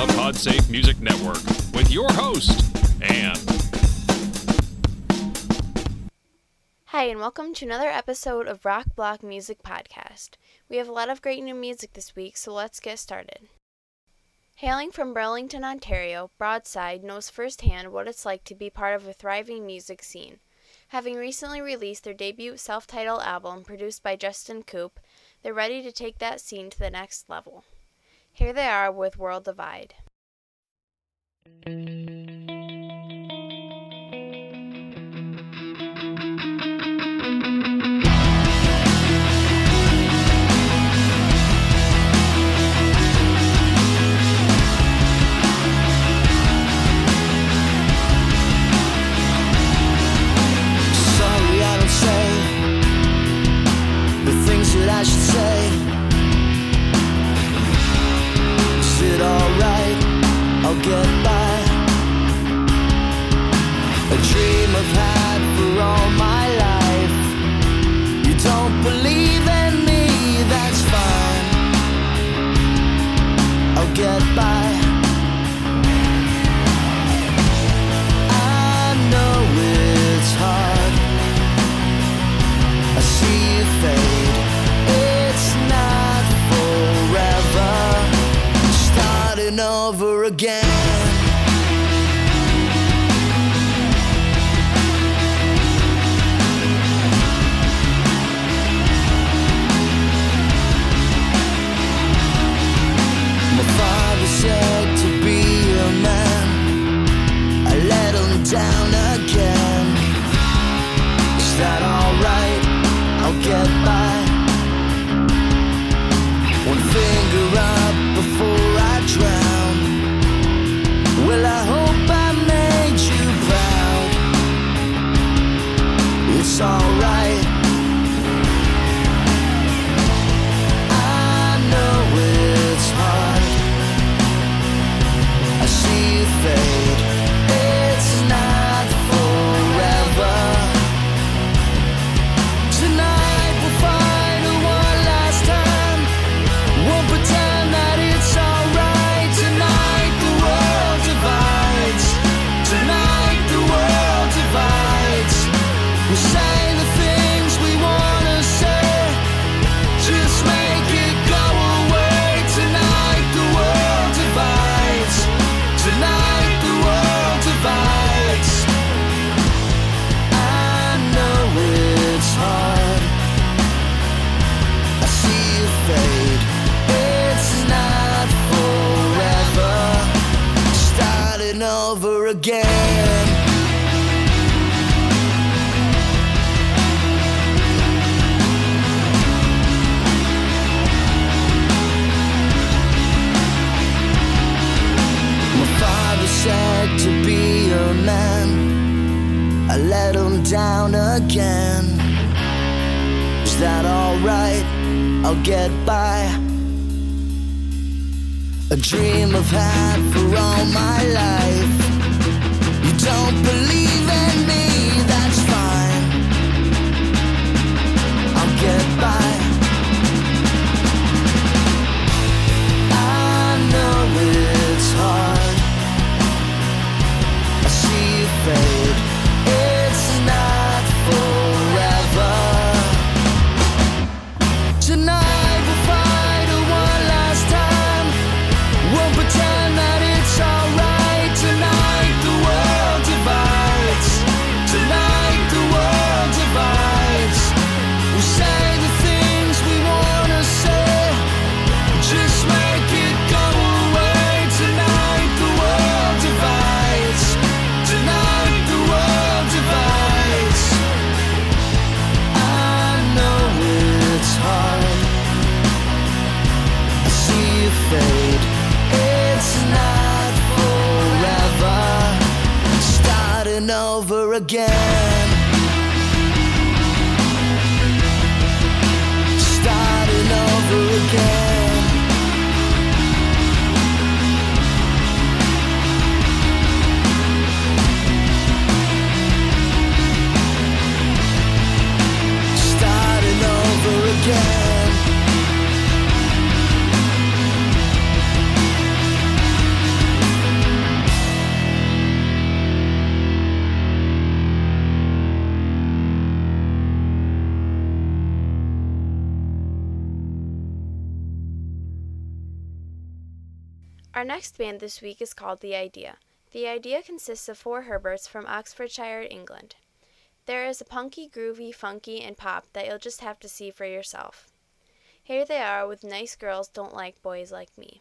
the PodSafe Music Network with your host, Ann. Hi, and welcome to another episode of Rock Block Music Podcast. We have a lot of great new music this week, so let's get started. Hailing from Burlington, Ontario, Broadside knows firsthand what it's like to be part of a thriving music scene. Having recently released their debut self-titled album produced by Justin Coop, they're ready to take that scene to the next level. Here they are with World Divide. I should say, is it alright? I'll get by. A dream I've had for all my life. You don't believe in me, that's fine. I'll get by. I know it's hard. I see you fade. Starting over again. My father said to be a man. I let him down again. Is that alright? I'll get by. One finger up before I drown. Well, I hope I made you proud. It's alright. I know it's hard. I see you fade. It's not forever. Tonight we'll find a one last time. Won't pretend that it's alright. Tonight the world divides. Tonight the world divides. We'll say the things we wanna say. Just make it go away. Tonight the world divides. Tonight the world divides. I know it's hard. I see you fade. It's not forever. Starting over again. My father said to be a man. I let him down again. Is that alright? I'll get by. A dream I've had for all my life. You don't believe in me, that's fine. I'll get by. I know it's hard. I see you fade. It's not forever. Tonight we'll find a one last time. Won't pretend that it's alright. Tonight the world divides. Tonight the world divides. We'll say the things we wanna say. Just make it go away. Tonight the world divides. Tonight the world divides. I know it's hard. I see you fade. It's not forever. Starting over again. Starting over again. Starting over again. Our next band this week is called The Idea. The Idea consists of 4 Herberts from Oxfordshire, England. There is a punky, groovy, funky, and pop that you'll just have to see for yourself. Here they are with Nice Girls Don't Like Boys Like Me.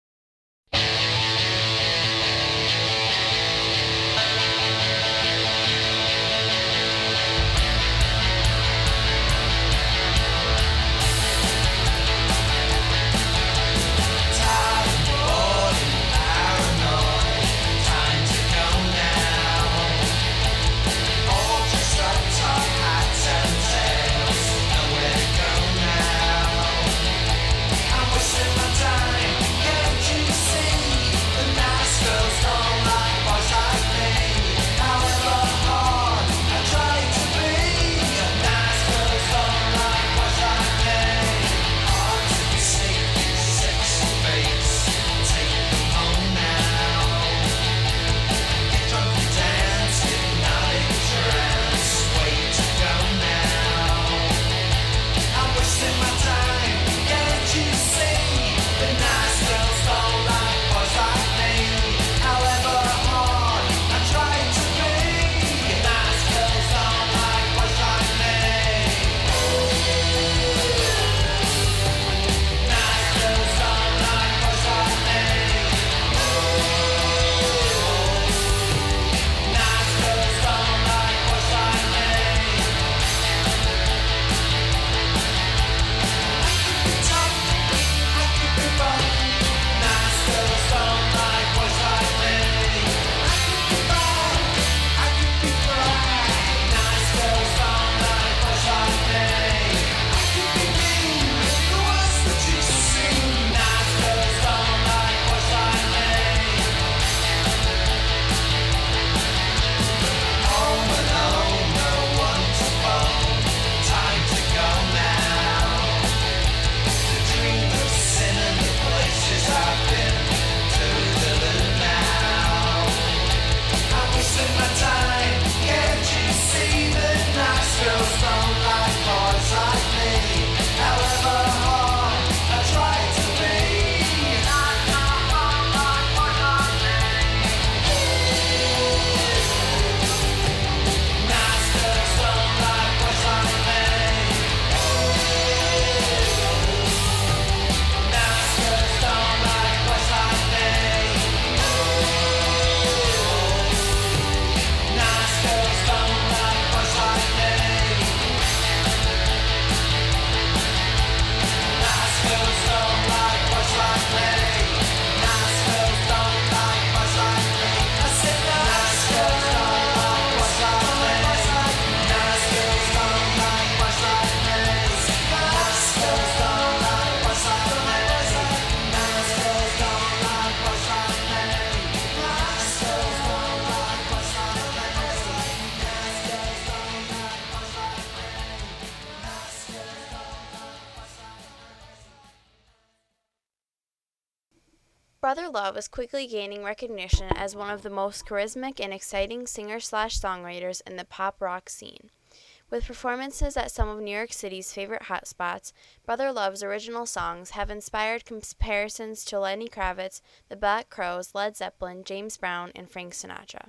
Brother Love is quickly gaining recognition as one of the most charismatic and exciting singer-slash-songwriters in the pop-rock scene. With performances at some of New York City's favorite hotspots, Brother Love's original songs have inspired comparisons to Lenny Kravitz, the Black Crowes, Led Zeppelin, James Brown, and Frank Sinatra.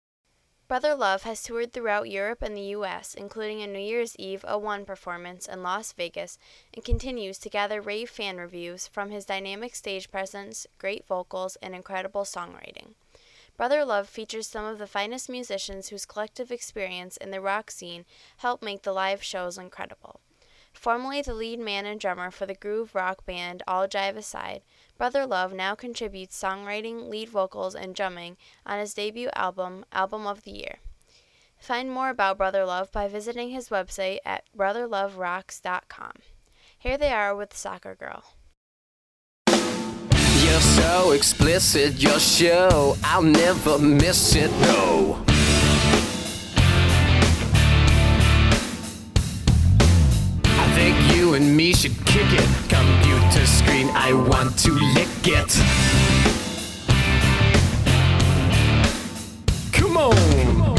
Brother Love has toured throughout Europe and the U.S., including a New Year's Eve '01 performance in Las Vegas, and continues to gather rave fan reviews from his dynamic stage presence, great vocals, and incredible songwriting. Brother Love features some of the finest musicians whose collective experience in the rock scene helped make the live shows incredible. Formerly the lead man and drummer for the groove rock band All Jive Aside, Brother Love now contributes songwriting, lead vocals, and drumming on his debut album, Album of the Year. Find more about Brother Love by visiting his website at brotherloverocks.com. Here they are with Soccer Girl. You're so explicit, your show, I'll never miss it, no. I think you and me should kick it. Computer screen, I want to lick it. Come on.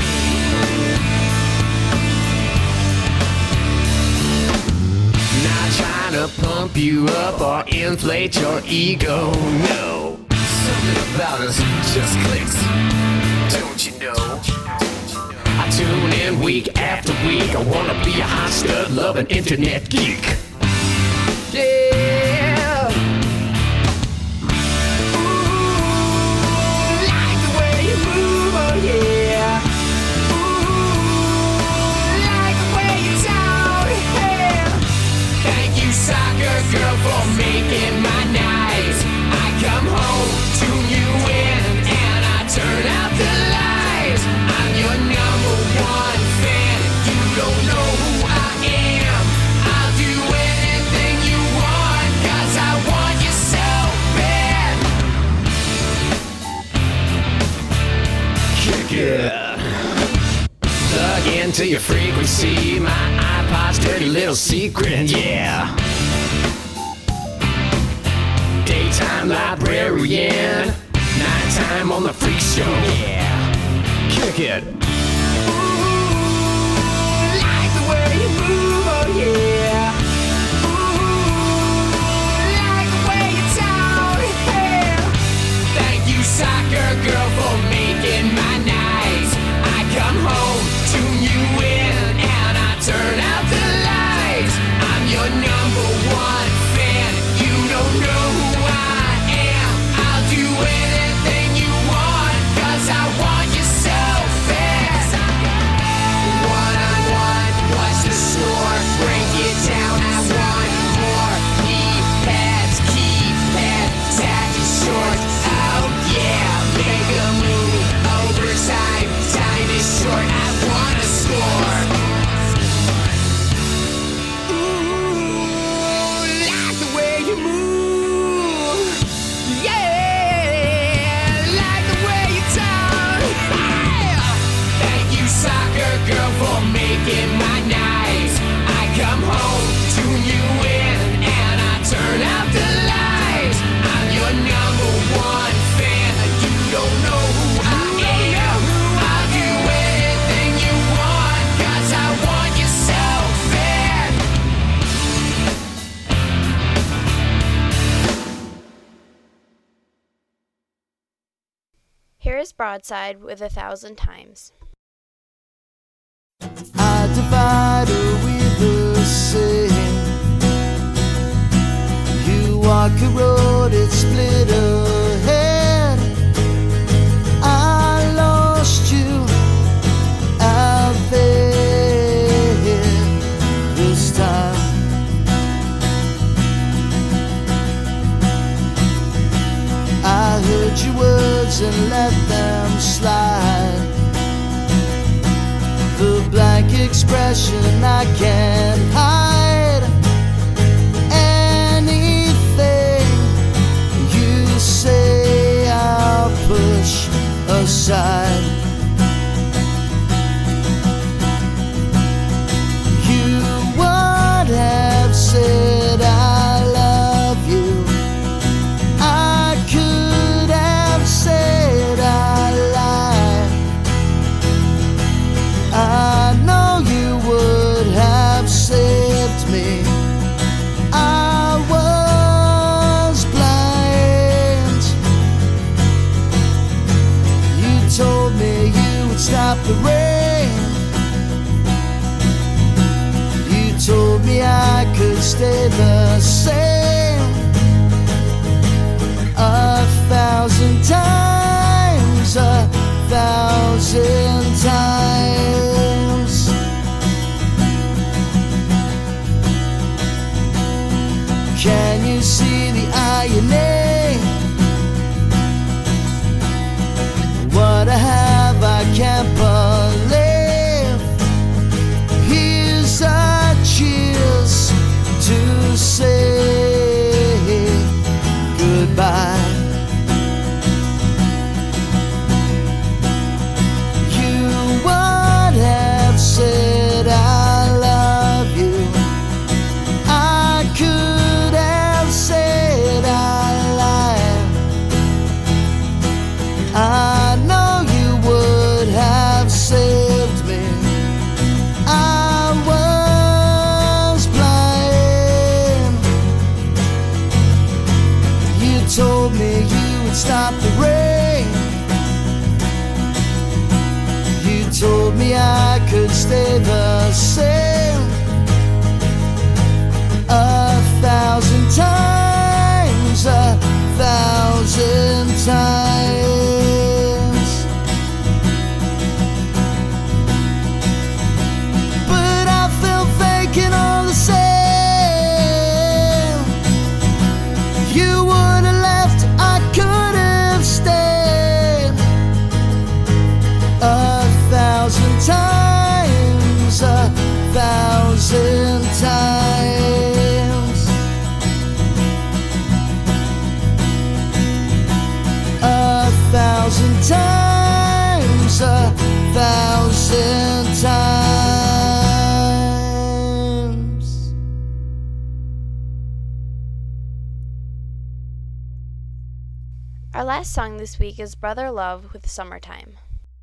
Not trying to pump you up or inflate your ego, no. So about us just clicks. Don't you know? I tune in week after week. I wanna be a hot stud loving internet geek. Yeah. Ooh, like the way you move, oh yeah. Ooh, like the way you talk, yeah. Thank you, soccer girl, for making my nights. I come home, tune you in, and I turn out the lights. I'm your number one fan. You don't know who I am. I'll do anything you want, 'cause I want you so bad. Kick it. Plug into your frequency, my iPod's dirty little secret, yeah. Daytime librarian, nighttime on the freak show, yeah. Kick it. Ooh, like the way you move, oh yeah. Ooh, like the way you talk, yeah. Thank you, soccer girl, for making my nights. I come home, tune you in, and I turn out the lights. I'm your number one fan. You don't know who I am. I'll do anything you want, 'cause I want you so bad. One-on-one, what's the score? Break it down, I want more. Keypads, tacky short. Oh yeah, make a move, overtime, time is short. I wanna score. Ooh, like the way you move. Yeah, like the way you talk. Yeah. Thank you, soccer girl, for making my nights. I come home, tune you in, and I turn out the lights. I'm your number one fan. You don't know who I am. I'll do anything you want, 'cause I want you so bad. Here is Broadside with 1,000 Times. I divide her with the same. You walk a road, it split ahead. I lost you out there this time. I heard your words and let them slide. The blank expression I can't hide. Anything you say I'll push aside. You would have said I love you. I could have said I lied. I know you would have saved me. I was blind. You told me you would stop the rain. You told me I could stay the same. 1,000 times, 1,000 times. Can you see the irony? What I have I can't believe. Here's a cheers to say goodbye. You would have said I love you. I could have said I lied. I know you would have saved me. I was blind. You told me you would stop the rain. stay the same 1,000 times, 1,000 times. But I feel vacant all the same. You would have left, I could have stayed 1,000 times, 1,000 times. 1,000 times, 1,000 times. Our last song this week is Brother Love with Summertime.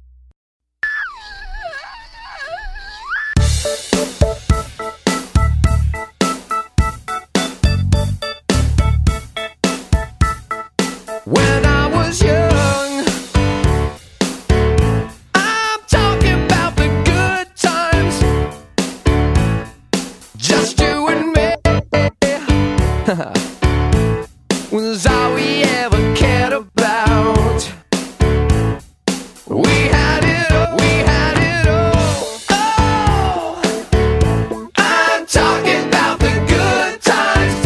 When I was young, I'm talking about the good times, just you and me, was all we ever cared about. We had it all, we had it all. Oh, I'm talking about the good times,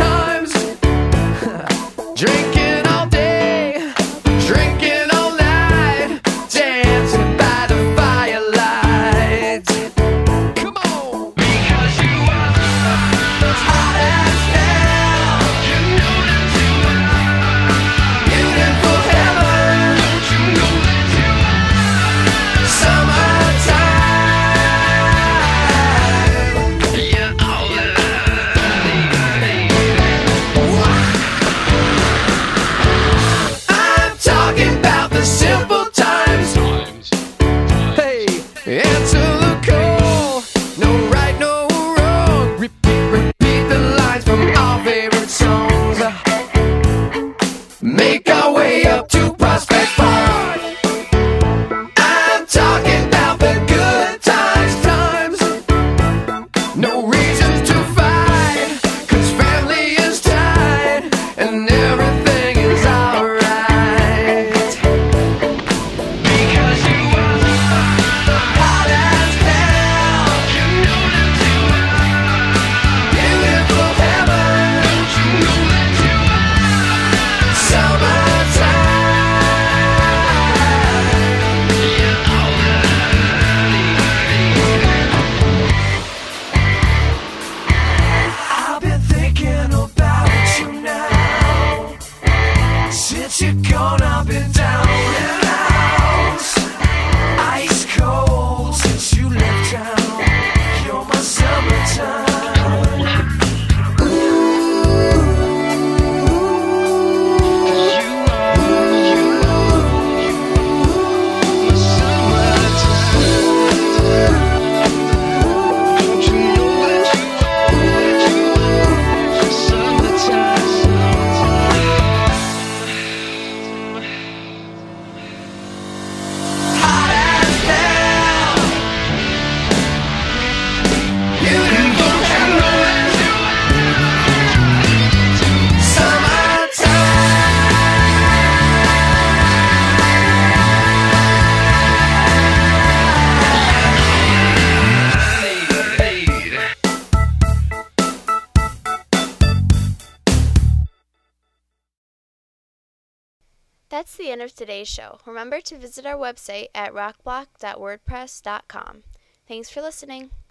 drinking all day, drinking all night, dancing by the firelight. Come on, because you are hot as hell. You know that you are beautiful heaven. Don't you know that you are summertime? Yeah, all that I'm talking about the simple times. Hey, answer the call. No right, no wrong. Repeat the lines from our favorite songs. Make our way up to Prospect Park. I'm talking about the good times. No reasons to fight, 'cause family is tight and everything is alright. Because you are hot as hell. You know that you are beautiful heaven. Don't you know that you are summertime? Yeah, all I've been thinking about you now. Since you're gone, I've been down and out. Ice cold since you left town. You're my summertime. You are my summertime. Don't you know that you are summertime? Hot as hell. Beautiful heaven. Summertime. That's the end of today's show. Remember to visit our website at rockblock.wordpress.com. Thanks for listening.